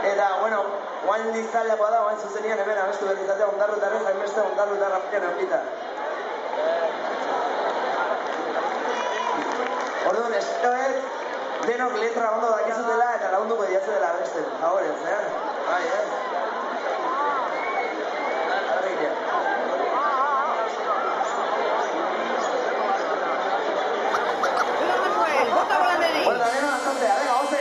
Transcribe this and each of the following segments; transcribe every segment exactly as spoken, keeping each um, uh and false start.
Eta, bueno, guain lizaleagoa da, guain zuzenian hemen abestu behar izatea ondarrutarren jaimeste ondarrutarra pikan aurkita. Orduan, estoet, denok letra ondo dakizutela eta lagunduko diazu dela abesten. Favorez, eh? Bai, eh? Arrekia. Bueno, también bastante, a ver, once.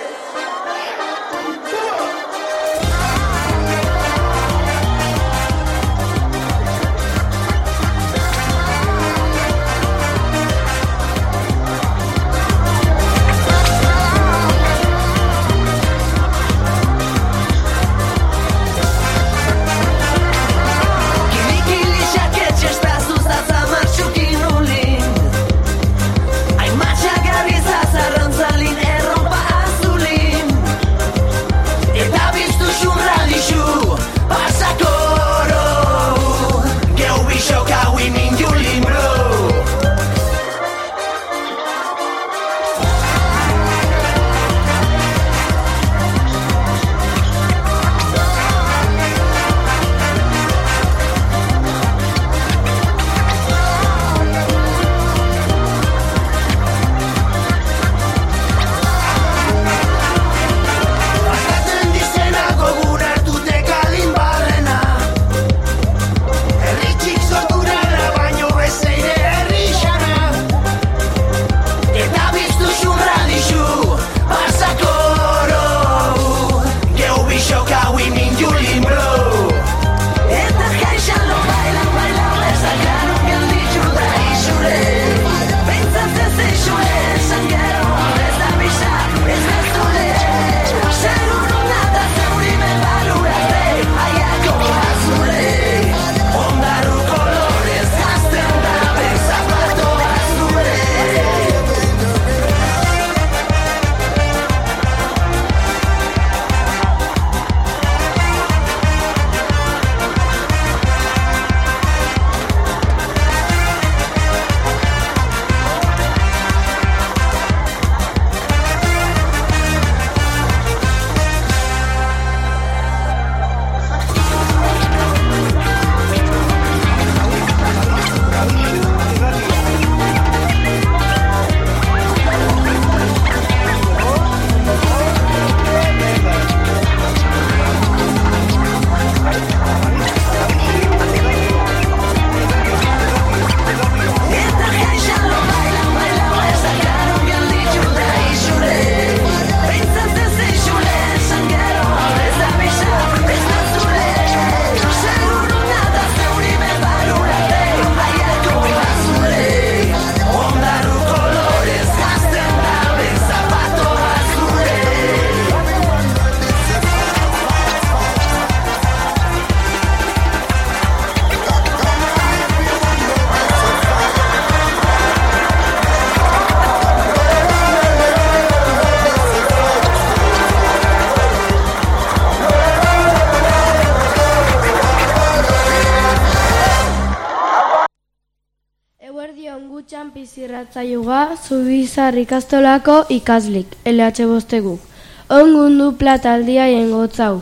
Irratzaioa Zubizar ikastolako ikaslik, L H bostegu. Ongundu plataldia jengotzau,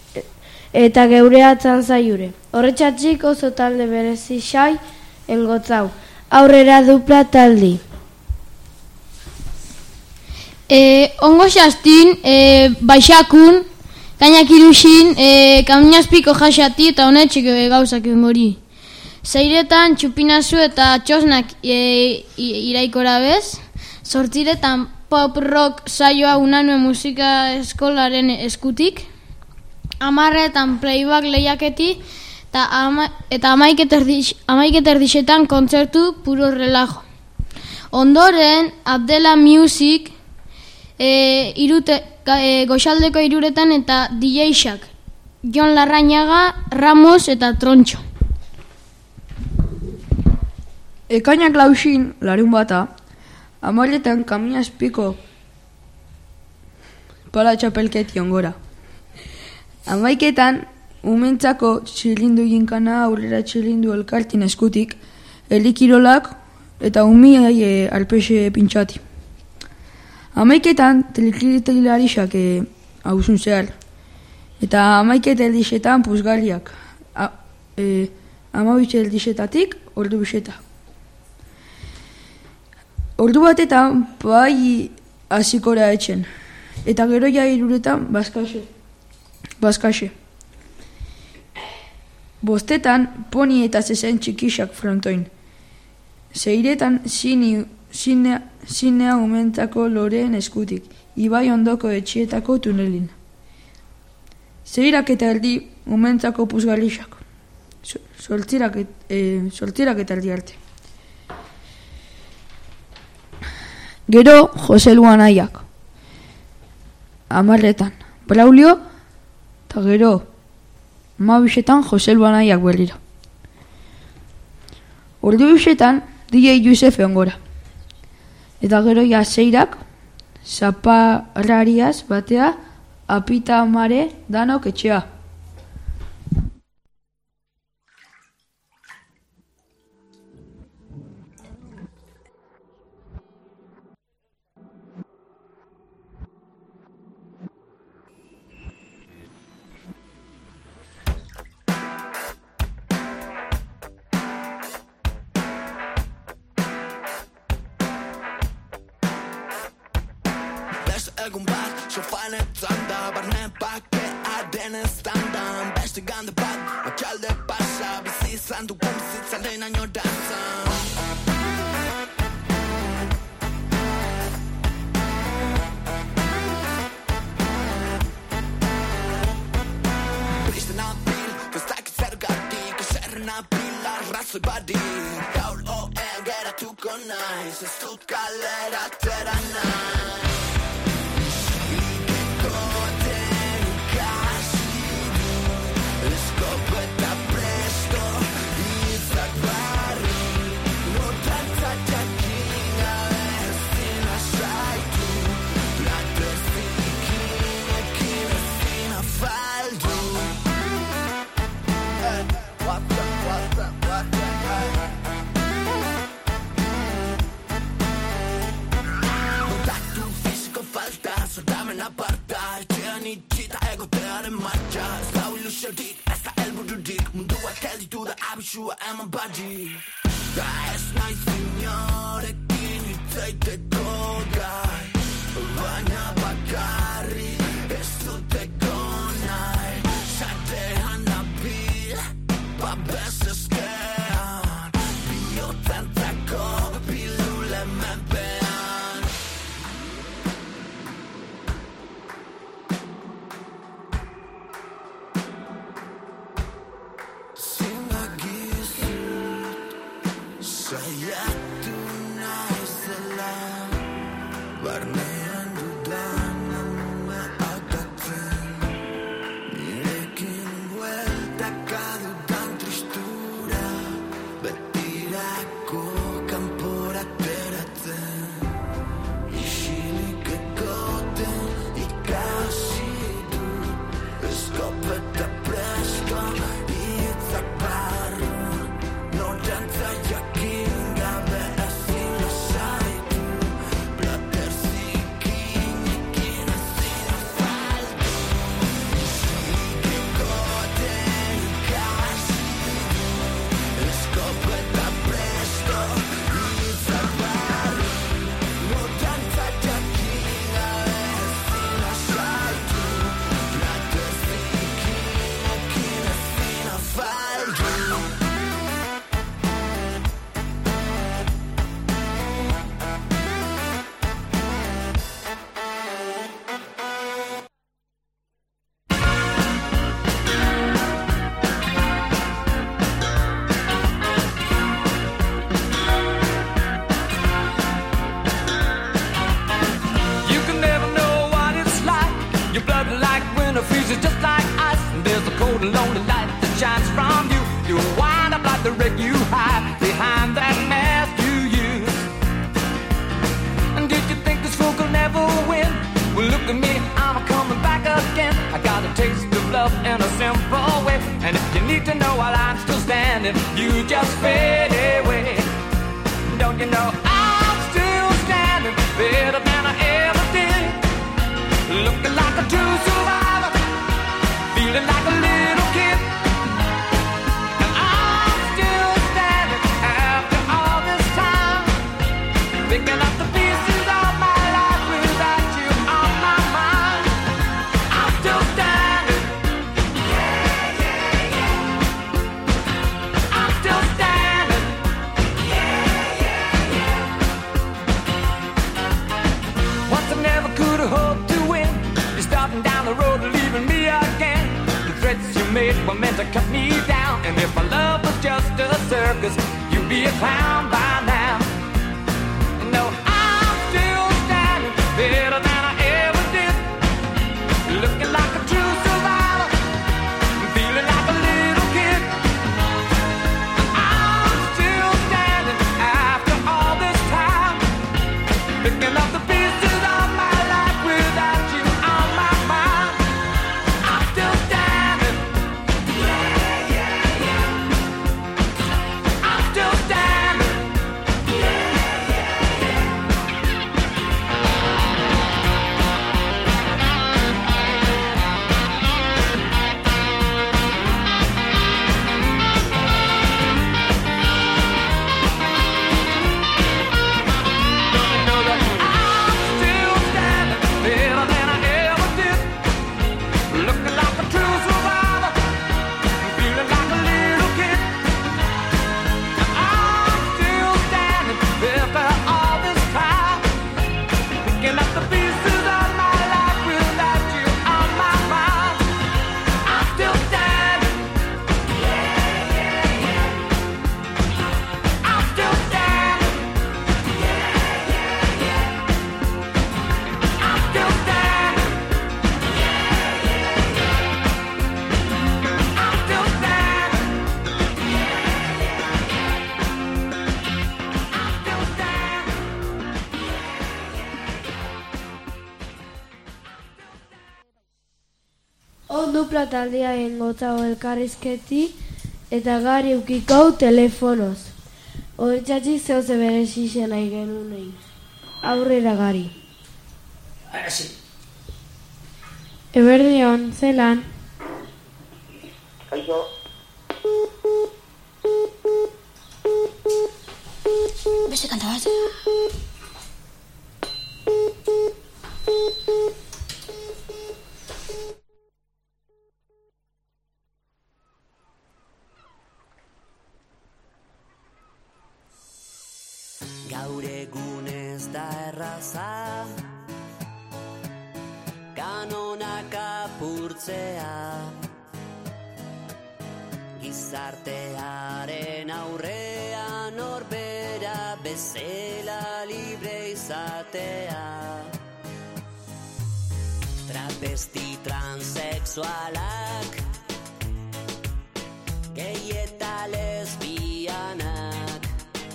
eta geure atzan zaiure. Horretxatxik oso talde berezi xai engotzau. Aurrera du plataldi. E, ongo xastin, e, baixakun, gainak irusin, e, kaminazpiko jasati eta honetxik gauzak mori. Zeiretan txupinazu eta txosnak e, iraikora bez, sortziretan pop rock saioa unanue musika eskolaren eskutik, amarretan playback lehiaketi eta, ama, eta amaiketerdixetan kontzertu puro relajo. Ondoren, Abdela Music e, irute, e, goxaldeko iruretan eta D J-xak, Jon Larrañaga, Ramos eta Trontxo. Ekainak lausin, larun bata, amaretan kaminazpiko pala txapelketi ongora. Amaiketan, umentzako txilindu ginkana aurrera txilindu elkartin eskutik, elikirolak eta umiai e, arpexe pintxati. Amaiketan, telikiritegilarixak e, hausun zehar. Eta amaiket eldixetan puzgaliak. E, Amabitxe eldixetatik ordu biseta. Ordu batetan bai azikora etxen. Eta gero ja iruretan bazkaxe. Bazkaxe. Bostetan poni eta zezen txikisak frontoin. Zeiretan zini, zinea, zinea umentako loreen eskutik. Ibai ondoko etxietako tunelin. Zeirak eta erdi umentako puzgalixak. Soltzirak e, eta erdi arte. Gero Jose Luan aiak. Amarretan Braulio, eta gero Mabisetan Jose Luan aiak berriro. Ordu bisetan D J Josef ongora. Eta gero ja zeirak, zaparrariaz batea, apita amare danok etxea. Egun bat, sofanetan da, barne bakearen estandan. Beste gande bat, atxalde pasa, bizi izan dugun bizitzaren ainorantzan. Triste nabil, festakit zergatik, eserren nabil, arrazoi badik. Gaur oen geratuko naiz, ez dut kalera atera naiz. Abisua eman badi Da ez naiz inorekin itzaiteko gai Baina bakarri ez duteko nahi Zatean nabil, babes ezkean Biotentzako pilule menpean Saiatu naizela Barnean dudan amua akatzen Nirekin bueltaka dudan tristura Betirako kanpora ateratzen Isilik egoten ikasi du Eskopeta presko hitzak barrun Norantza jakin gabe ezin lasaitu Plater zikinekin ezin afaldu Isilik egoten ikasi du Eskopeta presto hitzak barrun Norantza jakin gabe ezin lasaitu Plater zikinekin ezin afaldu You can never know what it's like. Your blood like winter freezes just like ice. And there's a cold and lonely light that shines from you. You wind up like the wreck you hide behind that mask you use. And did you think this fool could never win? Well, look at me, I'm coming back again. I got a taste of love in a simple way. And if you need to know while I'm still standing, you just fade away. Don't you know I'm still standing better than I ever did? Looking like a true survivor, played were meant to cut me down. And if my love was just a circus, you'd be a clown by now. No, I'm still standing better than I ever did, looking like a true survivor, feeling like a little kid. I'm still standing after all this time, picking up the pieces of my life without you on my mind. I'm still standing. Yeah, yeah, yeah. I'm still standing. Yeah, yeah, yeah. Know that I'm still standing better than I ever did, looking like a true survivor, feeling like a little kid. I'm still standing after all this time, picking up the pieces of my life without you on my mind. I'm still standing. Yeah, yeah, yeah. I'm still standing. Yeah, yeah, yeah. I'm still standing. Yeah, yeah, yeah. I'm still standing. Yeah, yeah, yeah. I'm still standing. Ondu plataldea engotzago elkarrizketi eta gari ukikau telefonoz. Hortxatxik zehose bere xixen nahi genunei. Aurrera gari. Hasi. Eberdion, zelan. Kaixo. Beste kanta bat. Gaur egun ez da erraza, kanonak apurtzea, gizartearen aurrean norbera bezala libre izatea. Travesti transexualak, gay eta lesbianak,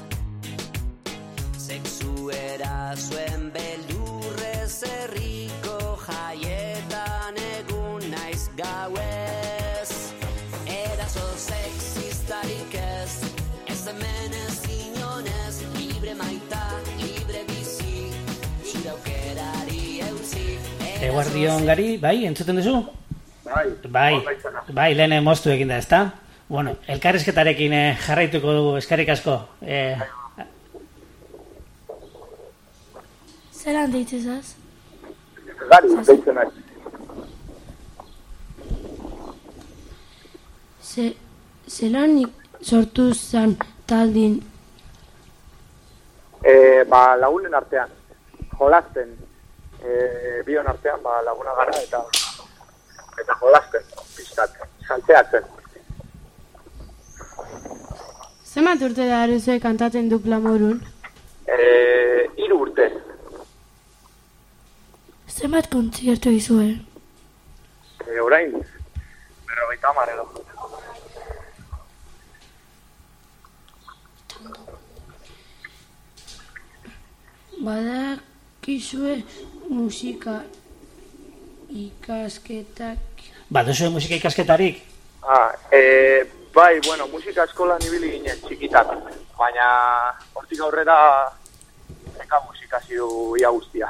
sexu erasoen beldurrez herriko jaietan egun naiz gauez. Eraso sexistarik ez, ez hemen ez inonez, libre maita, libre bizi, zure aukerari eutzi. Eguardion gari, bai, entzuten duzu? Bai. Bai, bai, lehen moztu egin da, ezta? Bueno, elkarrizketarekin eh, jarraituko dugu, eskerrik asko. Eh, Zelan deitzezaz? Gari, deitzen nahi. Ze, zelan sortu zen taldin? E, ba, lagunen artean, jolasten, e, bion artean, ba, laguna gara eta eta jolasten, pizkat, saltzeatzen. Zemat urte da aruzue kantatzen dupla morun? E, hiru urte. Zemat kontziertu izue? E, orain, berrogeita hamar edo. Badakizue musika ikasketak... Baduzue musika ikasketarik? Ah, e, bai, bueno, musika eskolan ibili ginen txikitan, baina hortik aurrera eka musikazio ia guztia.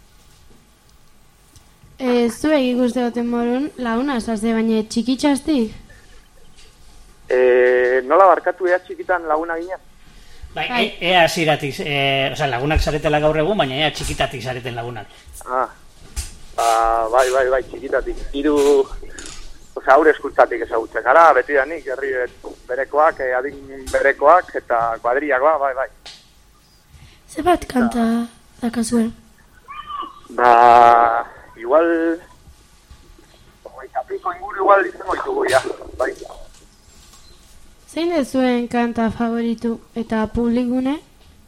E, zuek ikuste goten morun launa zazte baina txikitxaztik? E, nola barkatu ea txikitan laguna ginen? Bai, bai. E, ea ziratik, e, oza, lagunak zaretela gaur egun, baina ea txikitatik zareten lagunak. Ah, ba, bai, bai, bai, txikitatik. Hiru, oza, aurre eskultzatik ezagutzen gara, beti da nik, herri berekoak, eh, adin berekoak, eta kuadriak, ba, bai, bai. Zebat kanta dakazuen? Ba, igual, hogeita piko inguru igual izango ditugu, ja, bai. Zein dezuen kanta favoritu eta publikune?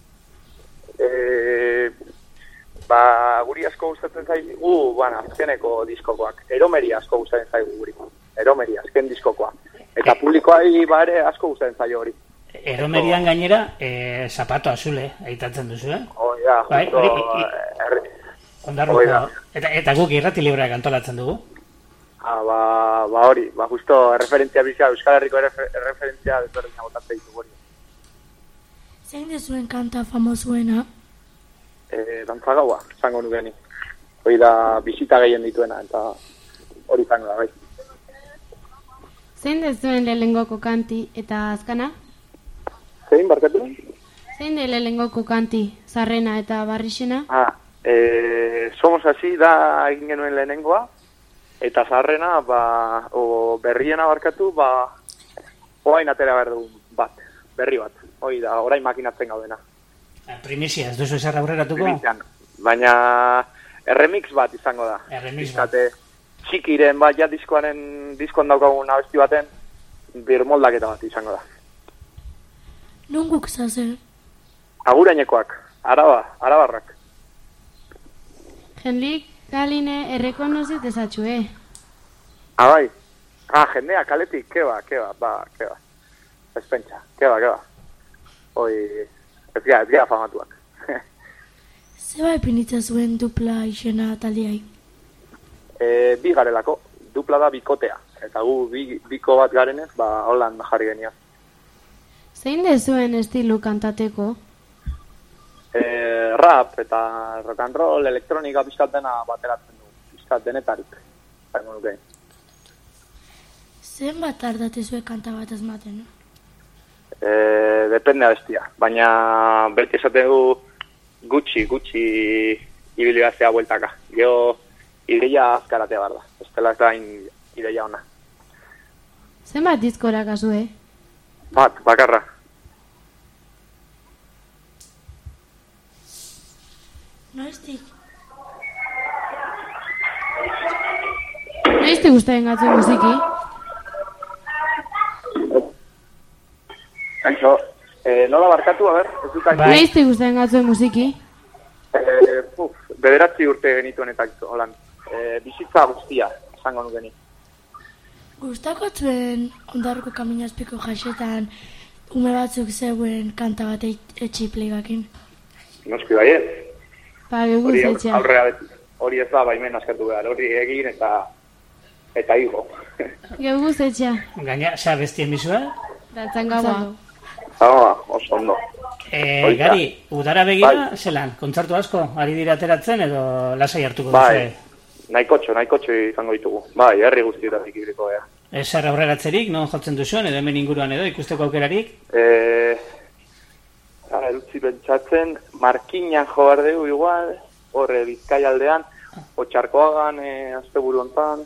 E, ba, guri asko gustatzen zaigu, bueno, azkeneko diskokoak. Eromeri asko gustatzen zaigu guri. Eromeri, azken diskokoa. Eta publikoai bare asko gustatzen zaio hori. Eromerian gainera, eh, zapato azule, aitatzen duzu, eh? Oh, ja, bai, justo... hori, Erri... Ondarruko, eta, eta guk irrati librea antolatzen dugu. Ah, ba, ba hori, ba justo referentzia bizia, Euskal Herriko errefer, referentzia desberdina botatzen ditu hori. Zein dezuen kanta famosuena? E, Dantzagaua, zango nukeni. Hori da bisita gehien dituena, eta hori zango da, bai. Zein dezuen lehengoko kanti eta azkana? Zein, barkatu? Zein de lehengoko kanti, zarrena eta barrixena? Ah, e, Somos Así da egin genuen lehenengoa, eta zarrena, ba, o berriena barkatu, ba, oain atera behar dugun bat, berri bat. Hoi da, orain makinatzen gaudena. Primizia, ez duzu ezer aurreratuko? Primizian, baina erremix bat izango da. Erremix bat. Txikiren bat, ja diskoaren, diskoan daukagun abesti baten, birmoldaketa bat izango da. Nunguk zazen? Agurainekoak, araba, arabarrak. Jendik galine errekonozit ezatxue. Ah, bai. Ah, jendea, kaletik, keba, keba, ba, keba. Ez pentsa, keba, keba. Hoi, ez gara, ez gara famatuak. Zeba epinitza zuen dupla izena taldeai? E, bi garelako, dupla da bikotea. Eta gu bi, biko bat garenez, ba, holan jarri genia. Zein dezuen estilu kantateko? E, rap eta rock and roll, elektronika pizkat dena bateratzen du. Pizkat denetarik. Zaino nuke. Zen bat tardatezue kanta bat azmaten, no? E, depende abestia. Baina beti esaten du gutxi, gutxi ibili gaztea bueltaka. Gero ideia azkaratea behar da. Ez dela gain ideia ona. Zenbat diskora kasue? Bat, bakarra. Noiztik? Noiztik guztaren gatzu musiki? Kaixo, eh, nola barkatu, a ber? Ez dut bai. Noiztik guztaren gatzu musiki? Eh, puf, bederatzi urte genituen eta holan. Eh, bizitza guztia, esango nukeni. Gustako zuen Ondarruko Kaminazpiko jasetan ume batzuk zeuen kanta bat etxi playbacken? Noski baiet. Ba, guguz etxea. Aurrea beti. Hori ez da baimen askatu behar, hori egin eta eta higo. Guguz etxea. Gaina, xa bestien bizua? Datzan gaua. Zaba, oso ondo. E, gari, udara begira, bai. Zelan, kontzertu asko, ari dira ateratzen edo lasai hartuko duzu? Bai, nahikotxo, nahikotxo izango ditugu. Bai, herri guztietatik ibriko ea. Ezer aurreratzerik, non jotzen duzuen, edo hemen inguruan edo, ikusteko aukerarik? Eh, ara, erutzi pentsatzen, Markinan jo behar dugu igual, horre Bizkai aldean, Otxarkoagan, eh, azte buru hontan,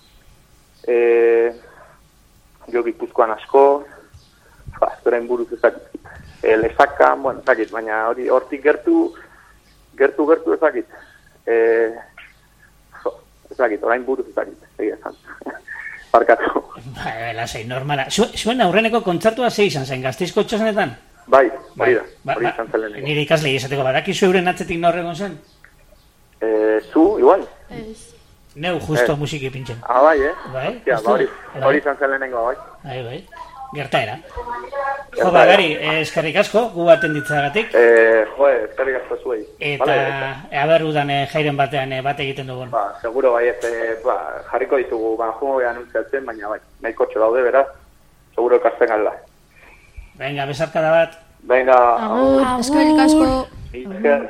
eh, jo Gipuzkoan asko, ba, zerain buruz ezakit, eh, Lezakan, bueno, ezakit, baina hori hortik gertu, gertu, gertu ezakit, eh, jo, ezakit, orain buruz ezakit, egia esan. Barkatu. Ba, lasai, normala. Zuen aurreneko kontzertua ze izan zen, Gasteizko txosnetan? Bai, hori da, hori izan zen lehenengo. Nire ikaslei esateko, badakizu euren atzetik norregon zen? Eh, zu, igual? Ez. Neu, justo musiki pintzen. Ah, bai, eh? Bai? Ja, ba, hori, hori izan zen lehenengo, bai. Bai, bai. Gertaera. Jo, ba, gari, eskerrik asko, gu baten ditzagatik. Eh, jo, eskerrik asko zuei. Eta, vale, aber udan eh, jairen batean eh, bate egiten dugun. Ba, seguro bai, ez, eh, ba, jarriko ditugu, ba, jungo beha anuntziatzen, baina bai, nahiko txo daude, beraz, seguro ekasten galda. Venga, besarkada bat. Venga, agur, eskerrik asko. Iker.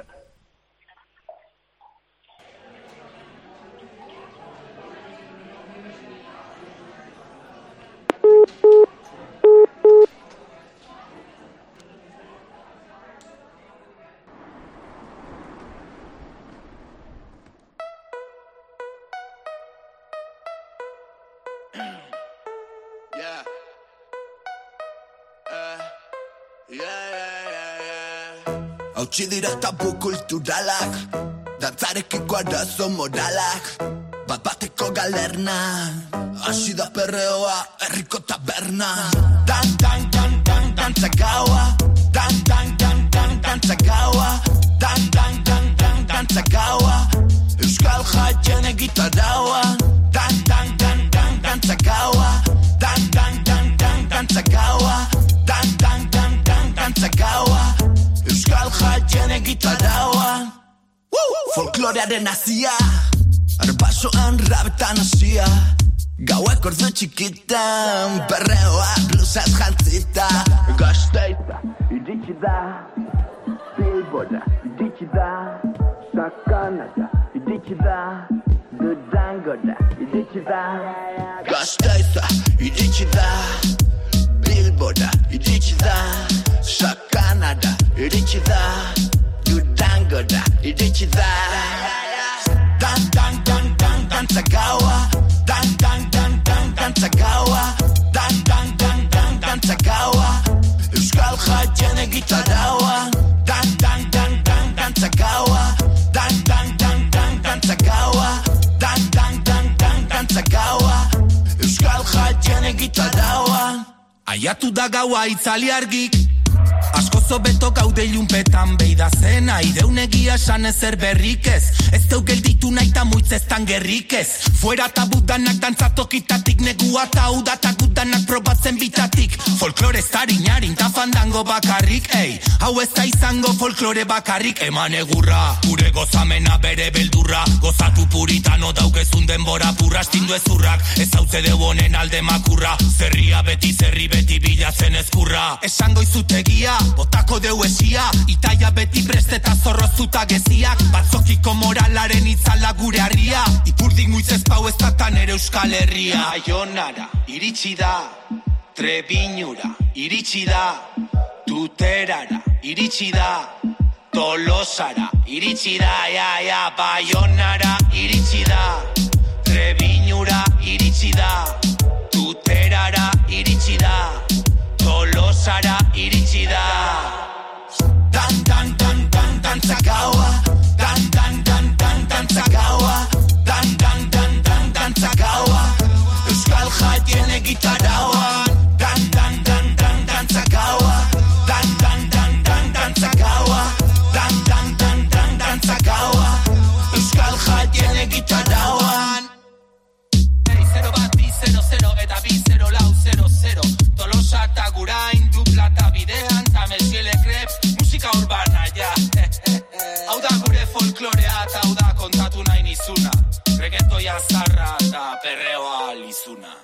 Hautsi dira tabu kulturalak, dantzarekiko arazo moralak, bat bateko galerna. Hasi da perreoa, herriko taberna. Dan, dan, dan, dan, dantza gaua. Dan, dan, dan, dan, dantza gaua. Dan, dan, dan, dan, dantza gaua. Euskal jaien egitaraua. Dan, dan, dan, dan, dantza gaua. Dan, dan, dan, dan, dantza gaua. Dan, dan, dan, dan, dantza gaua. Euskal jaien egitaraua. Folklorearen hasia, arbasoan rabetan hasia. Gauak ordu txikitan, perreoa blusaz jantzita. Gazteiza, iritsi da, Bilbora, iritsi da, Sakanaka, iritsi da, Durangora, iritsi da. Gazteiza, iritsi da, Bilbora, iritsi da, Sakanaka, iritsi da, Durangora, iritsi da. Dan, dan, dan, dan, dantza gaua. Dan, dan, dan, dan, dantza gaua. Dan, dan, dan, dan, dantza gaua. Euskal jaien egitaraua. Dan, dan, dan, dan, dantza gaua. Dan, dan, dan, dan, dantza gaua. Dan, dan, dan, dan, dantza gaua. Euskal jaien egitaraua. Aiatu da gaua itzali argik. Asko zobeto gaude ilunpetan beida zena. Ideun egia esan ezer berrik ez. Ez deu gelditu nahi ta muitzestan gerrik ez. Fuera tabudanak dantzatokitatik. Negua ta hau datak gudanak probatzen bitatik. Folklore zarinarin ta fandango bakarrik. Ei, hau ez da izango folklore bakarrik. Eman egurra, gure gozamena bere beldurra. Gozatu puritano daugezun denbora purra. Astindu ezurrak, ez hauze deu honen alde makurra. Zerria beti zerri beti bilatzen ezkurra. Esango izutegia, botako deu esia. Itaia beti presteta zorrozuta geziak. Batzokiko moralaren itzala gure harria. Ipurdik muiz ezpau ez datan ere Euskal Herria. Baionara, iritsi da. Trebiñura, iritsi da. Tuterara, iritsi da. Tolosara, iritsi da. Ja, ja, Baionara, iritsi da. Trebiñura, iritsi da. Tuterara, iritsi da. Tolosara, iritsi da. Dan, dan, dan, dan, dantza gaua. Dan, dan, dan, dan, dantza gaua. Dan, dan, dan, dan, dantza gaua. Euskal jaien egitaraua. Dan, dan, dan, dan, dantza gaua. Dan, dan, dan, dan, dantza gaua. Dan, dan, dan, dan, dantza gaua. Euskal jaien egitaraua. Zero bat, bi, zero, zero, eta bi, zero, lau, zero, zero. Tolosa eta gurain, dupla eta bidean, ta mesiele krep, musika urbana, ja. Hau da gure folklorea, eta hau da kontatu nahi nizuna. Reggaetoia zarra eta perreoa lizuna.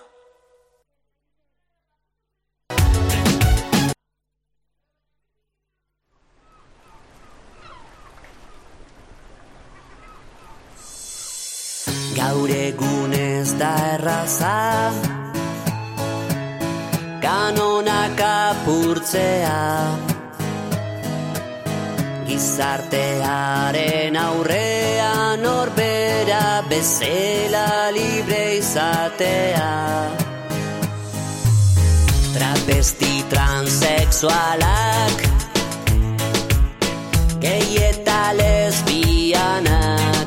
Gaur egun ez da erraza, kanonak apurtzea, gizartearen aurrean norbera bezala libre izatea. Travesti transexualak, gay eta lesbianak,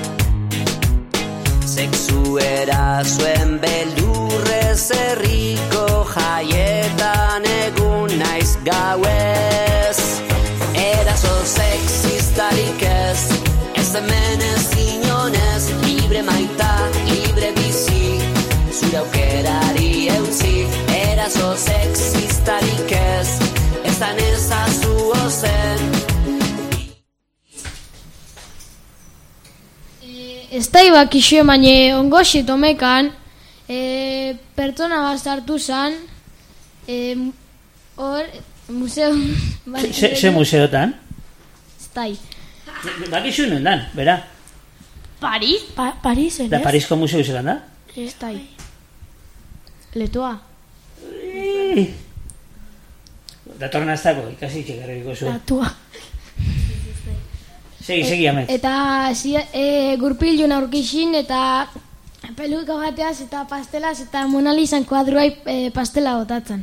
sexu erasoen beldurrez herriko jaietan egun naiz gauez. Eraso sexistarik ez, ez hemen ez inonez, libre maita, libre bizi, zure aukerari eutzi. Eraso sexistarik ez, ez da nezazu ozen. Ez da ibakixo emane ongo xetomekan, e, pertsona bat sartu zan, e, hor, museo... Se, se museotan? Ez da. Bakixo nuen bera? Paris? Pa, Paris, ez? Da Parisko museo zelan da? Ez da. Letoa. Datorren aztako, ikasi txekarriko zu. Latua. Segi, segi, amet. Eta si, e, gurpilun aurkixin eta peluko bateaz eta pastelaz eta Mona Lisan kuadruai e, pastela botatzen.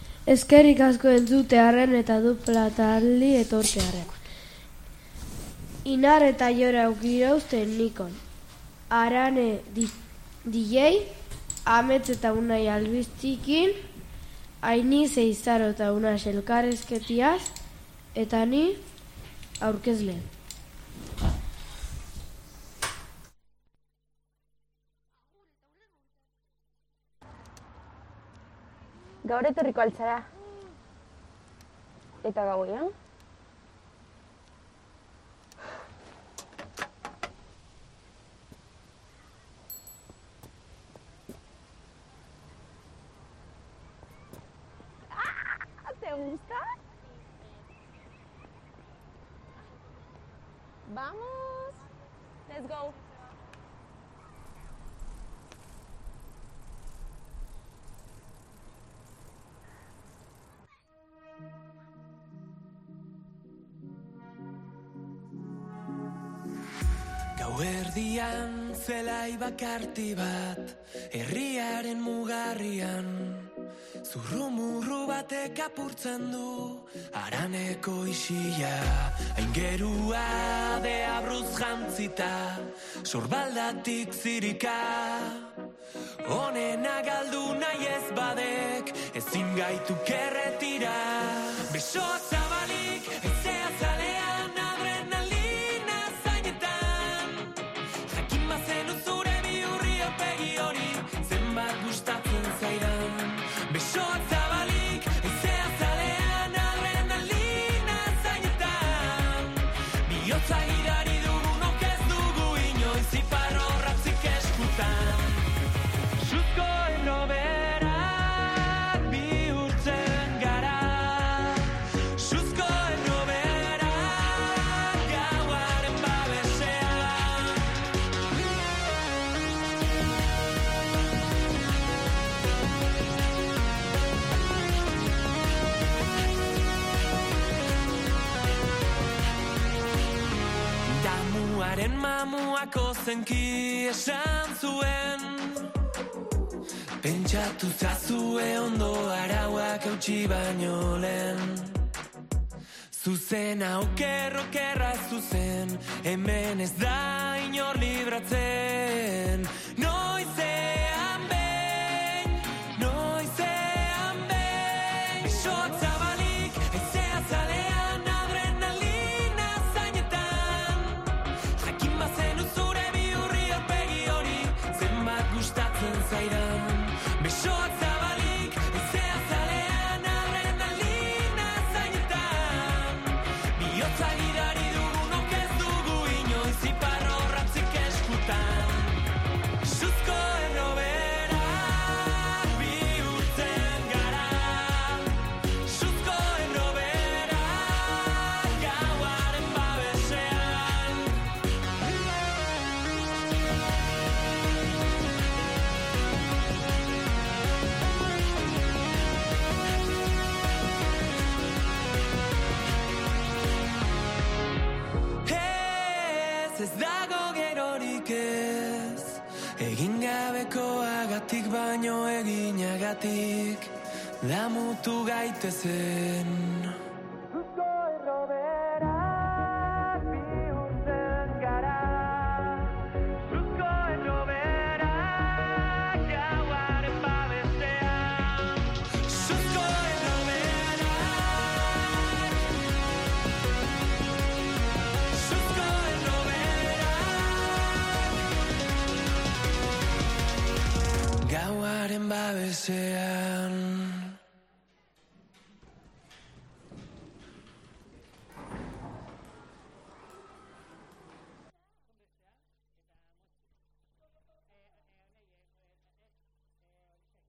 Eskerrik asko entzutearen eta du plataldi etortearen. Inar eta Jora Ukirauzten Nikon. Arane D J, Amets eta Unai Albiztikin, Aini Zeizaro eta Unas elkarrezketiaz, eta ni aurkezle. Gaur etorriko altzara. Eta gauean? Ah, ¿te gusta? Vamos. Let's go. Gauerdian zelai bakarti bat, herriaren mugarrian, zurrumurru batek apurtzen du, haraneko isila, aingerua deabruz jantzita, sorbaldatik zirika, honena galdu nahi ez badek, ezin gaitu kerretira, besoa zabalik, ezea zalean, adrenalina zainetan, jakin bazenu zure bihurri opegi hori, zenbat gustatzen zaidan, besoa zabalik, ezea zalean, adrenalina zainetan, bihotza gidari dugunok ez dugu inoiz iparro ratzik eskutan, suzko erroberak bihurtzen gara, suzko erroberak gauaren babesean. Damuaren mamuako zenki esan zuen, pentsatu zazue ondo arauak eutxi baino lehen, zuzena okerro kerra zuzen, hemen ez da inor libratzen, noizean behin, noizean behin, besoak zabalik, ezea zalean, adrenalina zainetan, jakin bazenu zure bihurri aurpegi hori, zenbat gustatzen zaidan, besoak zabalik, ezea zalean, adrenalina zainetan, bihotza gidari dugunok ez dugu inoiz iparro ratzik eskutan, suzko erroberak bihurtzen gara, suzko erroberak gauaren babesean. Ez, ez dago gerorik ez, egin gabekoagatik baino eginagatik, damutu gaitezen. Suzko erroberak bihurtzen gara, suzko erroberak gauaren babesean, suzko erroberak, suzko erroberak gauaren babesean.